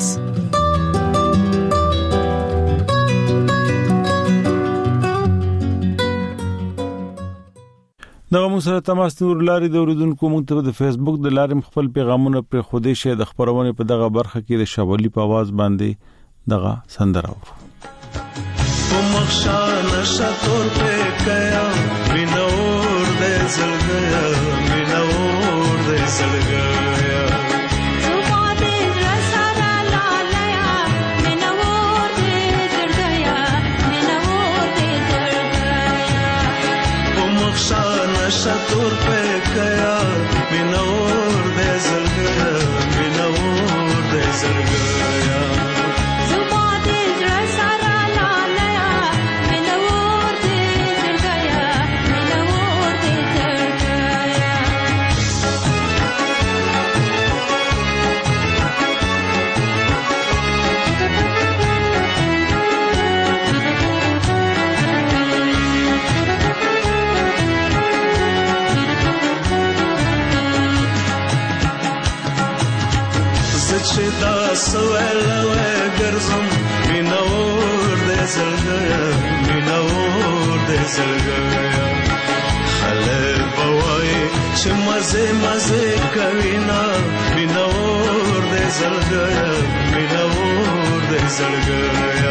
دغه مو سره تماس نور لاري د اوریدونکو مونږ ته د فیسبوک د لارې خپل پیغامونه پر خوده شه د خبرونه په دغه برخه کې د شاولي په आवाज باندې دغه سندره ورو. مخشان شتور په کیا مینور دې زلګیا مینور دې زلګیا شتور په کیا مینور دې زلګیا مینور دې زلګیا زما دې زړه سره لاله مینور دې زلګیا مینور دې زلګیا چې دا سوالوي ګرځم مینور دې زلګیا مینور دې زلګیا خلک بوای چې مزه مزه کوي نا مینور دې زلګیا مینور دې زلګیا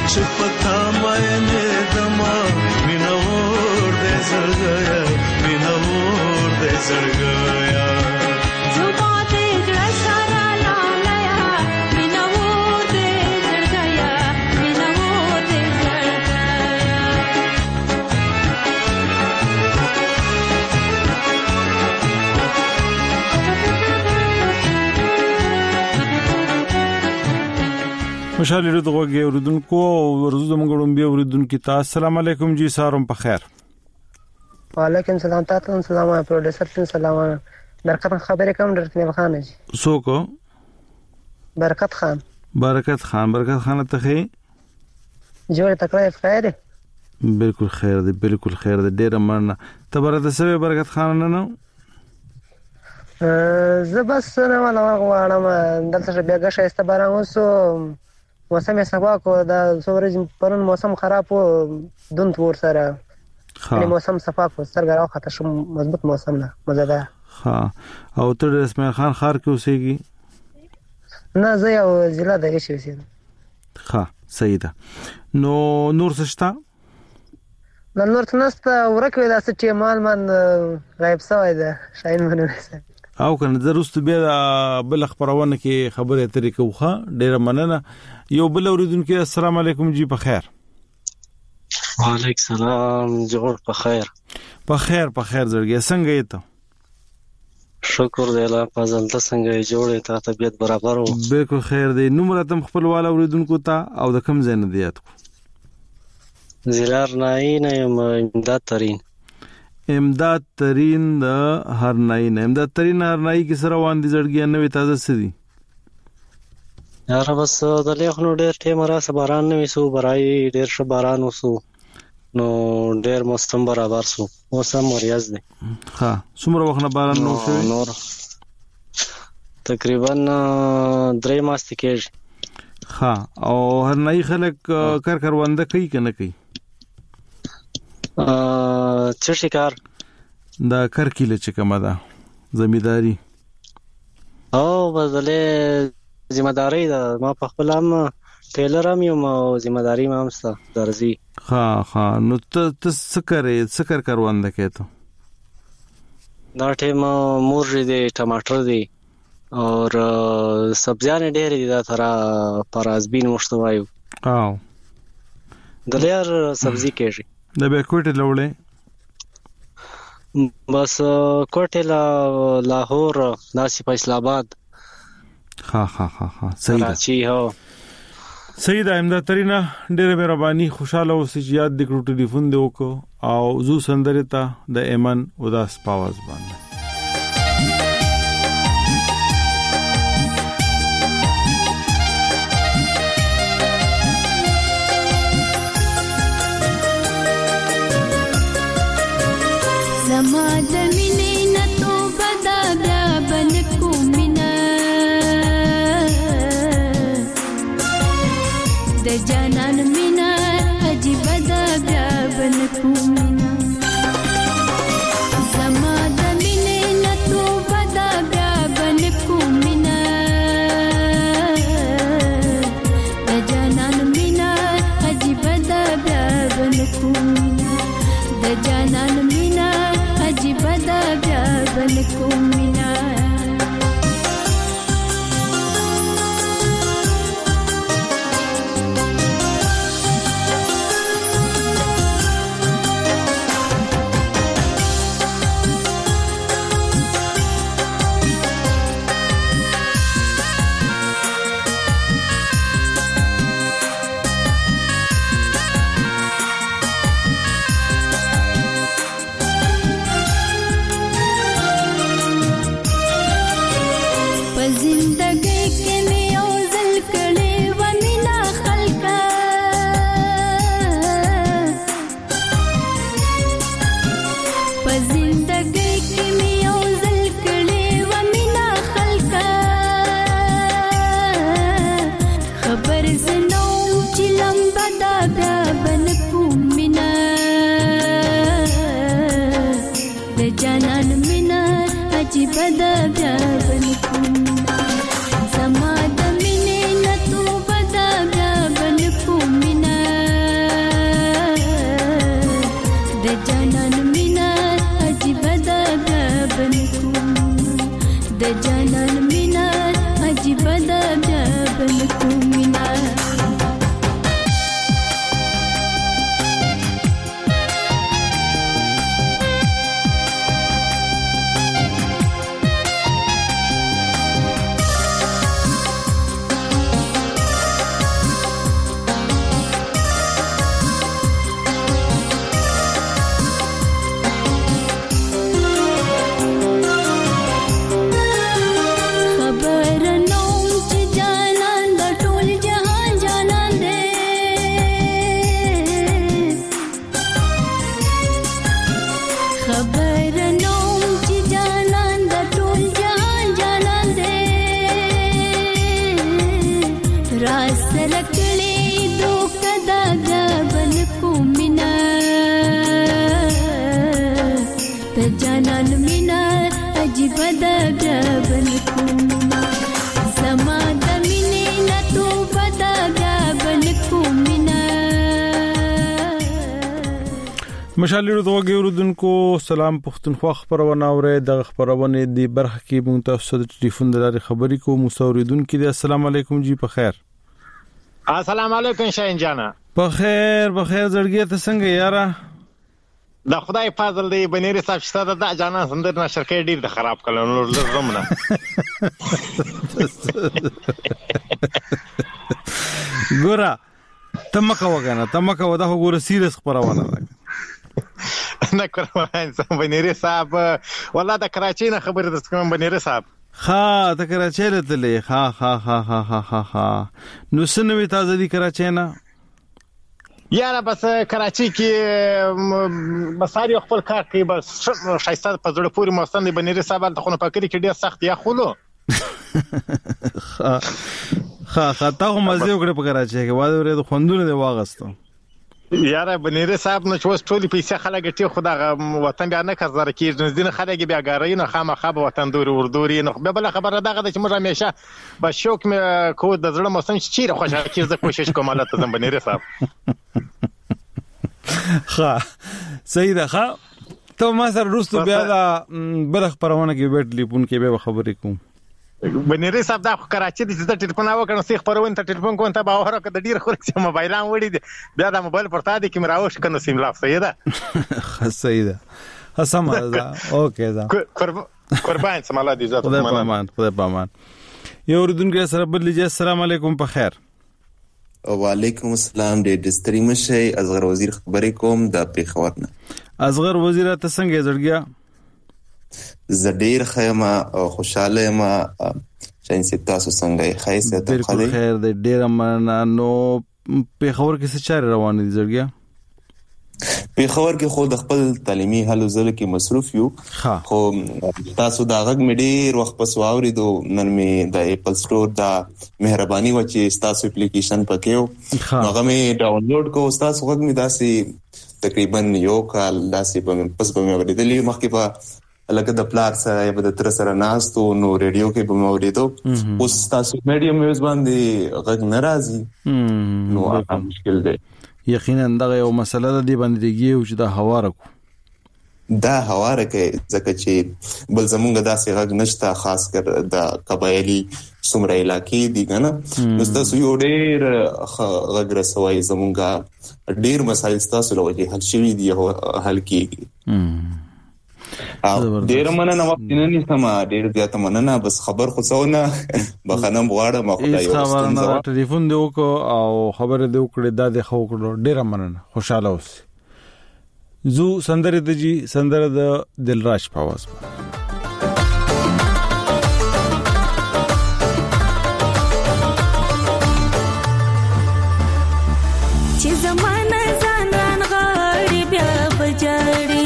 چپتا مینه دما مینور دې زړګیا مینور دې زړګیا مشالې له دغه اوریدونکو او ورزو د منګړم بیا اوریدونکو ته السلام علیکم جی سارم په خیر وعلیکم السلام تاسو سلام پروډوسر سلام برکت خبرې کوم درته خان جی سوکو برکت خان برکت خان ته خې جوړ تکړه خیر بالکل خیر دی ډیر مننه ته برکت سره برکت خان نه زه بس نه ولا غواړم دلته بیا غشه استباران اوسو موسم سبا کو دا سورج پرون موسم خراب و دون تور سره یعنی موسم صفا کو سرګراو خطر شو مضبوط موسم نه مزه ها او تر اسماعیل خان خار کې اوسېږي نه زه یو ضلع دغه شي اوسېږم ها صحیح ده نو نور څه نور څه نسته ورکوي دا څه چې مال من غایب شوی ده شاین مننه او کنه زروست بیا بل خبرونه کې خبره اترې کوخه ډیره مننه یو بل اوریدونکو السلام علیکم جی په خیر وعلیکم السلام جوړ په خیر زړګي څنګه یې ته شکر دی الله فضل ته څنګه یې جوړې ته طبيعت برابر و بالکل خیر دی نو مراتم خپل والا اوریدونکو ته او د کم زین دی یاد زلار نه امداد ترين د هرنای کې سره وان دي زړګي نوې تازه سدي یاره بس د لیخنو ډېر ټیم را سباران نه وسو برای ډېر ش باران وسو نو ډېر موسم برابر سو موسم مریاض دی ها څومره وخت نه باران نو شو نور تقریبا 3 ماس تکېږي ها او هرنای خلک کارونده کوي کنه کوي څه شکار دا کرکیله چې کومه ده زمینداری او بدله ذمہداري ده ما په خپل هم ټیلر هم یم او ذمہداري ما هم ستا درځي ها نو ته څه کارونده کوي ته دا ټیم مورږ دي ټماټر دي اور سبزیان ډېر دي دا ترا پرازبین مشتوایو او دلیر سبزی کېږي د به کوټه لوړې بس کوټه لاهور ناسی په اسلام آباد ها کراچی هو سید امداد ترینا ډېر مهرباني خوشاله اوسې چې یاد د کړو ټلیفون دی وکړو او زو سندره ته د ایمن وداس پاواز باندې زما د مینې نه توبه دا بیا بن کومینه د جانان مینا عجیب دا بیا بن کومینه زما د مینې نه توبه دا بیا بن کومینه د جانان مینا عجیب دا بیا بن کومینه د جانان مینا عجیب دا بیا بل کومینه زما د مینې نه توبه دا بیا بل کومینه د جانان مینا عجیب ده بیا بنکوم د جانان مینا عجیب ده بیا بنکوم مینا مشالې دوه اوردونکو سلام پښتونخوا خبرونه اورې د خبرونه دی برخه کې مونږ تاسو د ټلیفون د لارې خبرې کو مستوریدونکو دی السلام علیکم جی په خیر السلام علیکم شاهین جانا په خیر زړګي ته څنګه یاره د خدای فضل دی بنيري صاحب شته د جانا سندر نشر کې ډیر خراب کړل نور زمونه ګورا تمکه وګنه تمکه ودا ګوره سیریس خبرونه نه کوم بنيري صاحب والله د کراچۍ نه خبره د کوم بنيري صاحب ها د کراچۍ له تلې ها نو سنوي تازه دي کراچۍ نه یاره بس کراچۍ کې مساری خپل کار کوي بس شایسته په زړه پوری موسم دی بنيري صاحب ته خو په کلی کې ډیر سخت یا خولو تا هم مزه وکړه په کراچۍ کې واده ورې د خوندونه دی واغستو یاره بنيري صاحب نو چې اوس ټولې پیسې خلک ټي خدای وطن بیا نه کړزر کېږي نزدین خلک بیا ګاري نه خامخا به وطن دوری نه به بل خبره دغه چې موږ همیشه به شوق مې کو د زړه موسم چې چیرې خوشاله کېږي زه کوشش کوم الله ته بنيري صاحب صحیح ده ته ما سره روستو بیا د بلخ پرونه کې بیت لیپون کې به خبرې کوم بنيري صاحب دا کراچۍ د ټلیفون وکړ نو سیخ پرون ته ټلیفون کوم ته باور وکړ د ډیر خوري چې موبایلان وړي بیا د موبایل پرتا دي کې مراوش کنه سیم لاف صحیح ده صحیح ده سم ده اوکې ده قربان سم الله دې عزت خدای پامان یو اردوونکو سره بدلیږي السلام علیکم په خیر وعلیکم السلام ډېر ستړي مشه اصغر وزیر خبرې کوم د پیښور نه اصغر وزیر ته څنګه زړګیا زډیر خیمه او خوشاله ما چې تاسو څنګه خیسه ته خالي خیر دې ډیر مننه نو په خبر کې څه چاره روان دي زړګیا په خبر کې خو د خپل تعلیمي هلو ځل کې مصروف یو خو تاسو دا غږ مې ډیر وخت پس واوریدو نن مې د اپل سٹور دا مهرباني و چې تاسو اپلیکیشن پکې هغه مې ډاونلوډ کو تاسو غږ مې داسي تقریبا یو کال داسي په پس په مې ورېدلې مخکې په لکه د پلار سره یا د تر سره ناستو نو ریډیو کې به موریدو اوس تاسو میډیم یوز باندې غږ ناراضي نو هغه مشکل دی یقینا دغه یو مسله ده دی باندې چې د هوا راکې ځکه چې بل زمونږ داسې غږ نشته خاص کر د قبایلی څومره علاقې دي کنه نو تاسو یو ډېر غږ رسوي زمونږ ډېر مسایل تاسو لوي حل شوي دي حل کیږي ډیر مننه وخت نه نیسم ډیر زیاته مننه بس خبر خو څونه بخنه غواړم خدای یو ستاسو ټلیفون دی او خبر دی وکړه د خو کړو ډیر مننه خوشاله اوس زو سندره د دلراج په आवाज چې زمانہ ځان غاړي بیا بجاړي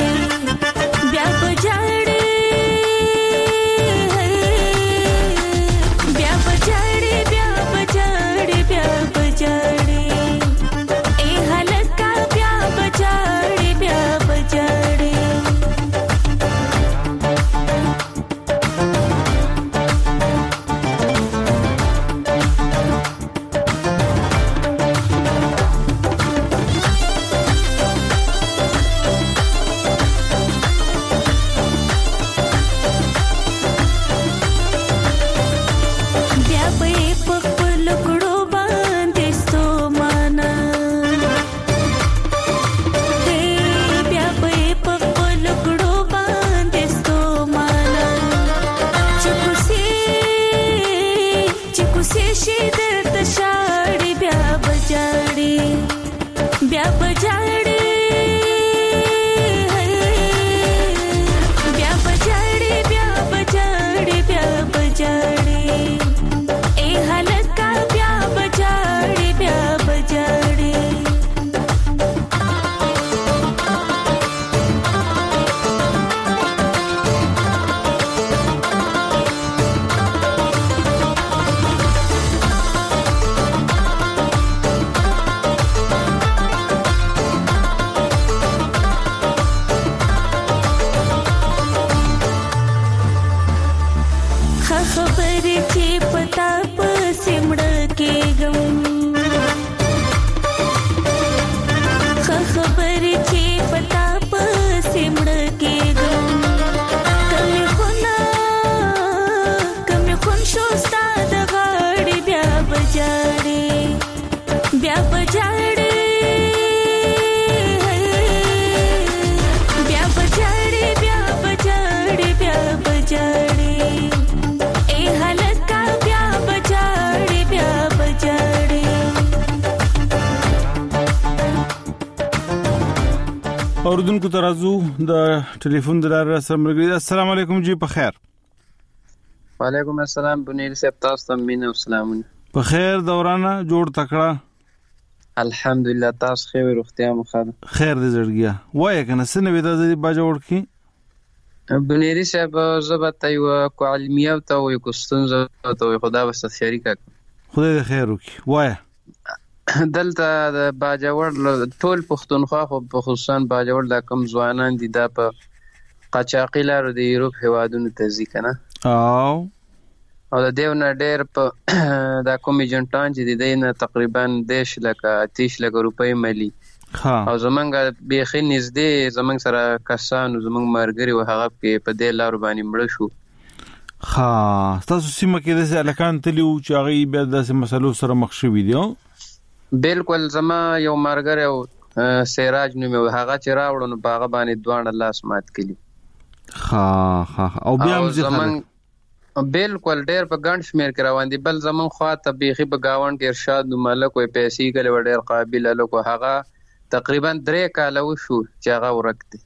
اوریدونکو ترازو د ټلیفون د لارې سره مرګ. السلام علیکم جی په خیر. وعلیکم السلام بنیر صاحب تاسو ته مين او سلامونه. په خیر دورانه جوړ تکړه الحمدلله تاسو خیر روغتیا مخاله خیر دې زړګیا وای کنه سن وې د باجا ورکی بنیر صاحب زبط ایو کو علمیه او تو یو کوستنز او خدا بس شریکه خدای دې خیر وکي وای دلته د باجوړ ټول پښتونخوا خو په خصوصا باجوړ د کم ځوانان دي د په قاچاقي لارو د یورپ هوادونو ته ځي کنه او د دیو نه ډېر په د کوم ایجنټان چې د نه تقریبا 10 لک روپۍ ملي او زمونږ بیخي نږدې زمونږ سره کسانو زمونږ مرګري او هغه په دې لارو باندې مړ شو. تاسو سیمه کې د الکان تلیو چې هغه بیا د مسلو سره مخ شوي دي؟ بالکل زما یو مرګر او سراج نوم او هغه چې راوړو نو باغ باندې دوه لاس مات کړي. او بیا هم بالکل ډېر په ګڼ شمیر کې روان دي. بل زمون خواته بیخي په گاوند کې ارشاد نو ملک او پیسې کله ډېر قابل لکه هغه تقریبا 3 کال وشو چې هغه ورکته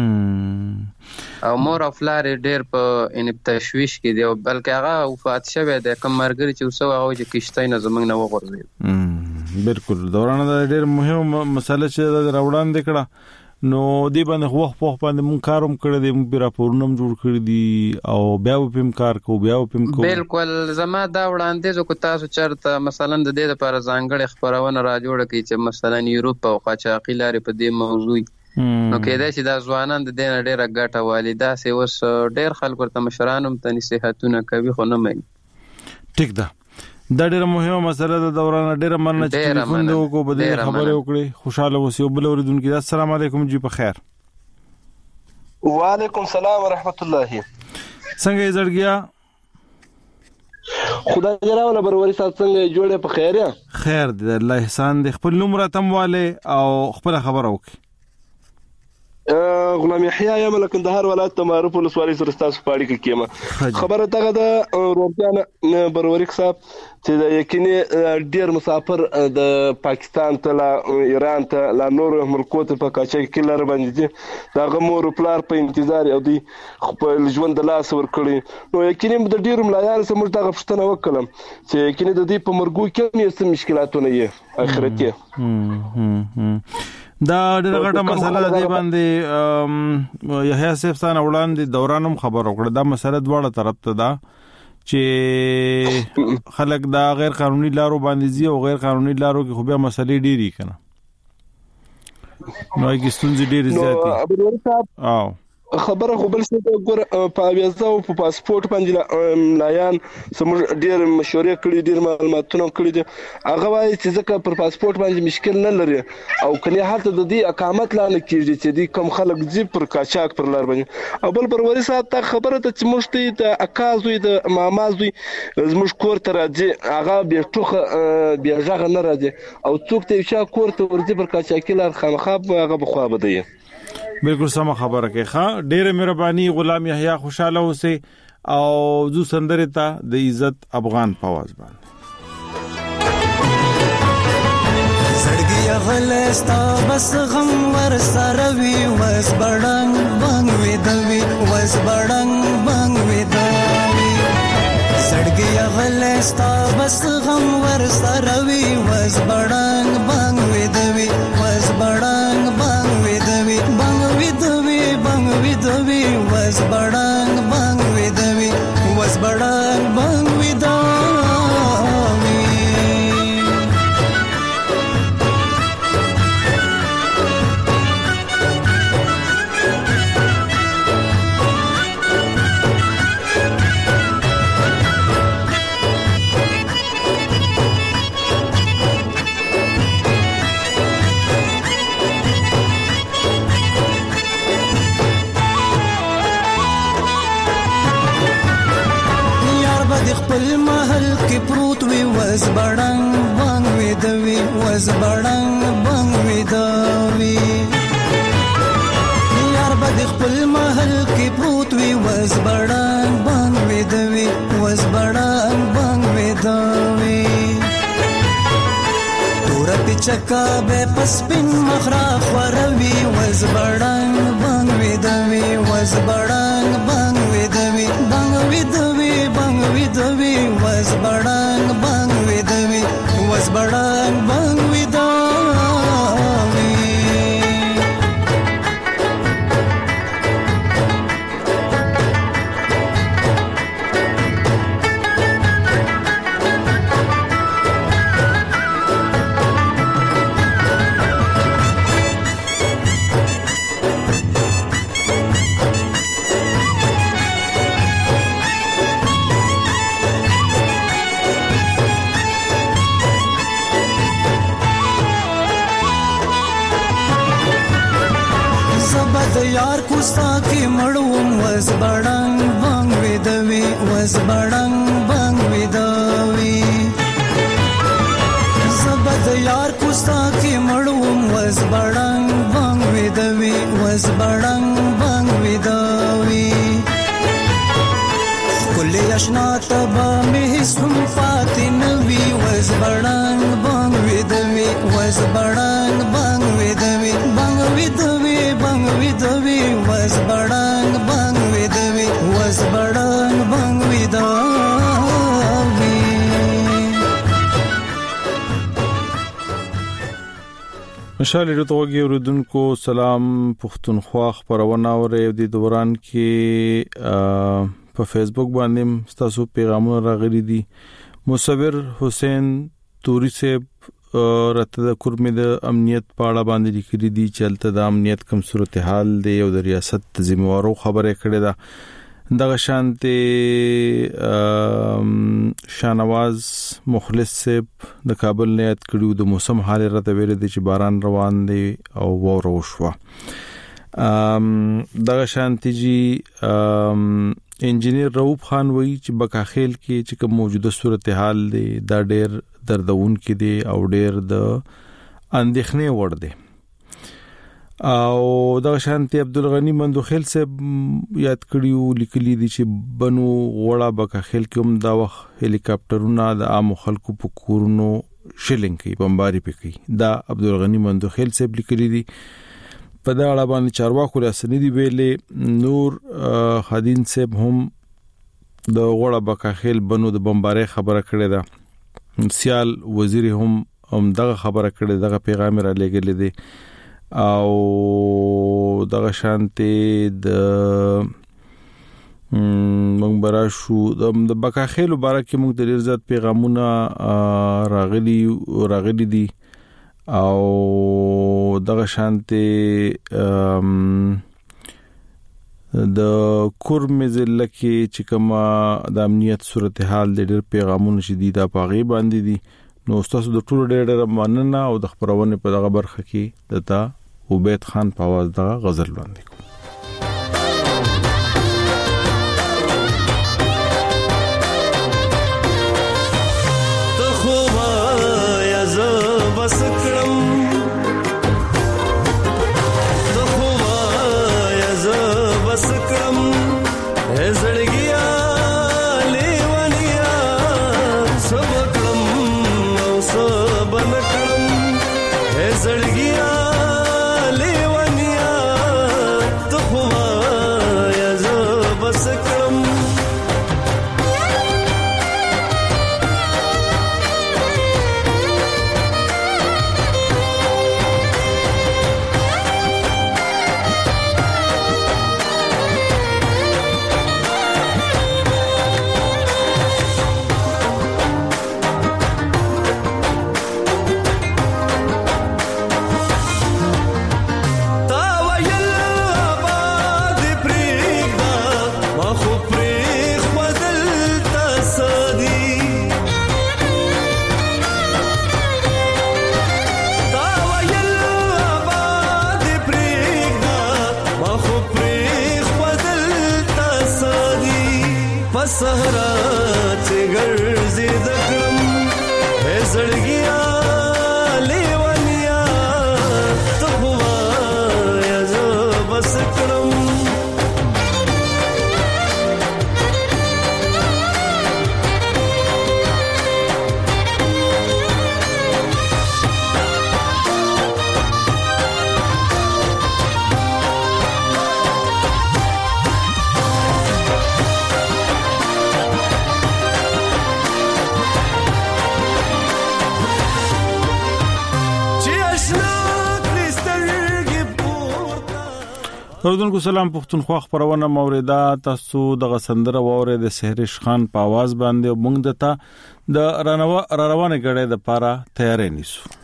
او مور او فلار ډېر په ان تشويش کې دی او بلکې هغه وفات شوه د کوم مرګري چې وسو هغه چې کشته نه زمنګ نه وغورځي. بالکل دورانه د ډېر مهم مسله چې د راوړان د کړه نو دی باندې وخت په باندې مون کاروم کړی دی مون راپورنم جوړ کړی دی او بیا په کار کو بالکل زما دا وړاندې کو تاسو چرته مثلا د دې لپاره ځانګړي خبرونه را جوړ کړي چې مثلا یورپ او قاچاقي لارې په دې موضوع نو کېدای چې دا ځوانان د دې ډېر ګټه والدا سي اوس ډېر خلکو ته مشرانم ته نصيحتونه کوي خو نه مې ټیک ده. دا ډېر مهمه مسله ده دورانه ډېر مننه چې ټلیفون دی کو بده خبرې وکړي خوشاله اوسئ. بل اوریدونکو السلام علیکم جی په خیر. وعلیکم السلام ورحمت الله. څنګه زړګیا خدای دې راوله بروري سات څنګه جوړه په خیر یا خیر دې الله احسان دې خپل نوم راتم والے او خپل خبر وکړي. غلام یحیی یم له کندهار ولایت معروف ولسوالۍ سره تاسو پاړی کې کېما خبره تاګه د روزانه بروري صاحب چې یقیني ډیر مسافر د پاکستان ته لا ایران ته لا نور ملکو ته په کاچې کې لار باندې دا غمور پلار په انتظار او دی خپل ژوند د لاس ور کړی نو یقیني د ډیر ملایان سره موږ دا غوښتنه وکړم چې یقیني د دې په مرګو کې هم یې مشکلاتونه یې اخرتي دا ډېر غټه مسله دی باندې یحیی صاحب ستانه وړاندې دورانم خبر وکړه. دا مسله دواړه طرف ته ده چې خلک دا غیر قانوني لارو باندې زی او غیر قانوني لارو کې خو بیا مسلې ډېری کنه نو یې ستونزې ډېرې زیاتې خبره خو بل څه ګور په ویزا او په پاسپورت باندې لایان سمور ډیر مشورې کړې ډیر معلوماتونه کړې دي هغه وايي چې ځکه پر پاسپورت باندې مشکل نه لري او کله حالت د دې اقامت لاله کېږي چې دې کم خلک زی پر کاچاک پر لار باندې او بل پروري صاحب ته خبره ته چې مشته د اکازوي د مامازوي زموږ کور ته راځي هغه به ټوخه بیا ځغ نه راځي او څوک ته شا کور ته ورځي پر کاچاکی لار خامخاب هغه بخوا بده. بالکل سم خبره کې ښه ډېر مهرباني غلام یحیی خوشاله اوسئ او زو سندره ته د عزت افغان پواز باندې زړګي غلستا بس غم ور سره وی وس بډنګ بنګ وی دوی وس بډنګ بنګ وی دوی زړګي غلستا بس غم ور سره وی وس بډنګ بنګ وی دوی وس بډنګ بنګ وی دوی دوی was badang bang widawi was badang bang widawi خپل محل کې پروت وي وز بډنګ بنګ وي دوی وز بډنګ بنګ وي دوی یار بد خپل محل کې پروت وي وز بډنګ بنګ وي دوی وز بډنګ بنګ وي دوی تور په چکا به پسپین مخرا خوروي وزبړنګ بنګ ویدوي وزبړنګ بنګ ویدوي بنګ ویدوي بنګ ویدوي وزبړنګ بنګ ویدوي وزبړنګ بنګ ویدوي یار کوستا کې مړوم وزبړنګ بنګ ویدوي وزبړنګ بنګ ویدوي زبد یار کوستا کې مړوم وزبړنګ بنګ ویدوي وزبړنګ بنګ ویدوي کله آشنا تبا مې سم فاتنوي وزبړنګ بنګ ویدوي وزبړنګ بنګ ویدوي بنګ ویدوي بنګ ویدوي وزبړنګ بنګ ویدوي وزبړنګ بنګ ویدوي مشال رتوږي اوردونکو سلام پښتونخوا خبرونه اوري د دوران کې په فیسبوک باندې تاسو پیغامونه راغلي دي مصور حسین توري سے رته د کورمه د امنیت پاړه باندې لیکلي دي چې الته د امنیت کم صورتحال دی او د ریاست ذمہوارو خبره کړې ده دغه شانته شانواز مخلص سے د کابل نه یاد کړیو د موسم حالت راته ویل دي چې باران روان دی او وورو شو دغه شانته جی انجنیر رؤوف خان وایي چې بکاخیل کې چې کوم موجوده صورتحال دی دا ډېر دردون کې دی او ډېر د اندېښنې وړ دی او دغه شانتي عبدالغنی مندوخیل صاحب یاد کړیو لیکلي دي چې بنو غوړه بکاخیل کې هم دا وخت هلیکاپټرونه د عام خلکو په کورونو شلنګ کوي بمباري کوي دا عبدالغنی مندوخیل صاحب لیکلي دي په دا اړه باندې چارواکو رسنۍ دی ویلې نور خادین صاحب هم د غوړه بکاخیل بنو د بمباري خبره کړې ده سیال وزیر هم دغه خبره کړې دغه پیغام را لګلې دي او دغه شانته د موږ براشو د بکاخیل مبارک موږ د ډیر زیات پیغامونه راغلي دي او دغه شانته د کورمه ضلع کې چې کومه د امنیت صورتحال د ډېر پیغامونه شدید پاغي باندې دي نو تاسو د ټولو ډېر مننه او د خبرونه په دغه برخه کې دتا عبید خان په आवाज دغه غزل وړاندې کوم ته خو یا ز بس کړم بس کړم زړګیا لیونیا سب کړم او سب نکړم زړګیا لیونیا ته خو یا ز بس کړم سهرا چې ګرځي د کړم زړګیا لیونیا ته هوا یا ز بس کړم اوردونکو سلام پښتونخوا خبرونه موریدا تاسو د غسندره ووره د سحرش خان په आवाज باندې موږ دته د روانه غړې د پاره تیارې نیسو.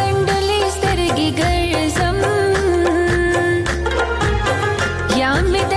या में